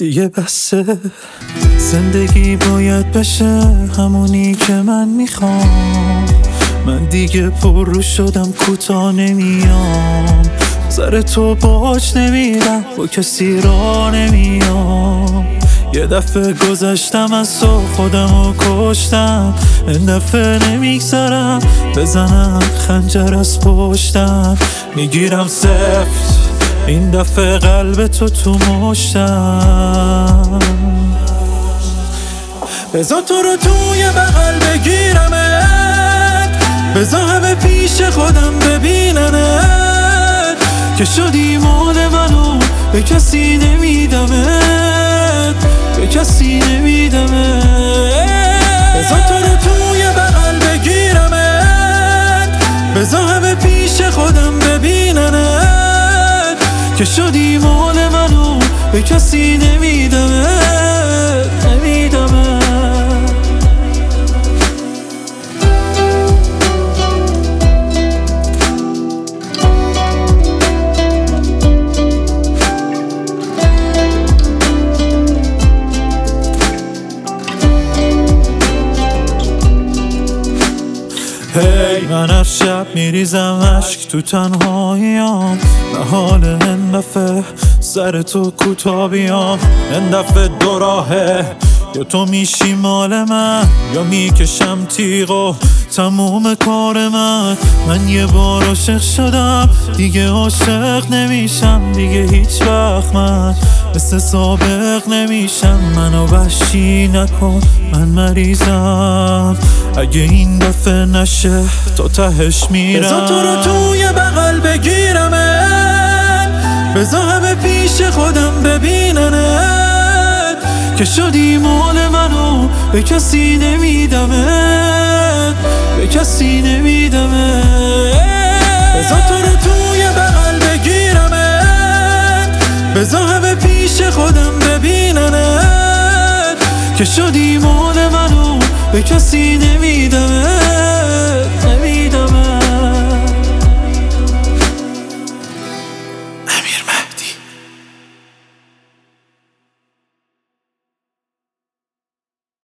دیگه بسه. زندگی باید بشه همونی که من میخوام. من دیگه پر رو شدم، کوتاه نمیام. سر تو باج نمیدم، با کسی را نمیام. یه دفعه گذشتم از تو، خودمو کشتم. این دفعه نمیگذارم بزنم خنجر از پشتم. میگیرم سفت این دفعه قلب تو مشتم. بذار تو رو توی بغل بگیرمت، بذار همه پیش خودم ببیننت که شدی مال منو به کسی نمیدمت، به کسی نمیدمت. بذار تو رو توی بغل بگیرمت، بذار همه پیش خودم ببیننت که شدی مال منو به کسی نمیدمت، نمیدمت. هی من هر شب میریزم عشق تو تنهاییام. نه حال این دفعه سر تو کوتاه بیام. این دفعه دو راهه، یا تو میشی مال من یا میکشم تیغو تموم کار من. من یه بار عاشق شدم، دیگه عاشق نمیشم دیگه هیچ وقت. من مثل سابق نمیشم، منو وحشی نکن من مریضم. اگه این دفعه نشه تا تهش میرم. بذار تو رو توی بغل بگیرمت، بذار همه پیش خودم ببیننت که شدی مال منو به کسی نمیدمت، به کسی نمیدمت. بذار تو رو توی بغل بگیرمت، بذار همه پیش خودم ببیننت که شدی مال منو به کسی نمیدمت.